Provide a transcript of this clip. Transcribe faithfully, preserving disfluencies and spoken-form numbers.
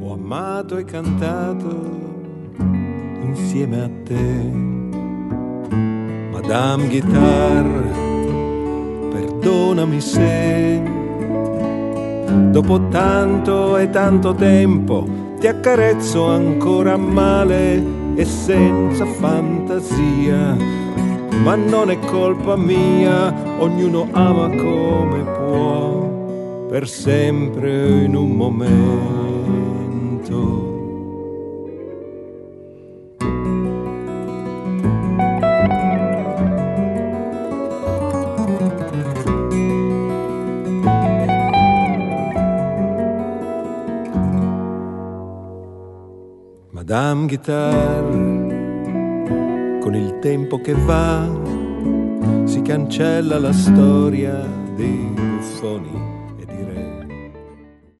ho amato e cantato insieme a te. Madame Guitar, perdonami se dopo tanto e tanto tempo ti accarezzo ancora male e senza fantasia, ma non è colpa mia, ognuno ama come può, per sempre in un momento. Madame Guitar, con il tempo che va si cancella la storia dei buffoni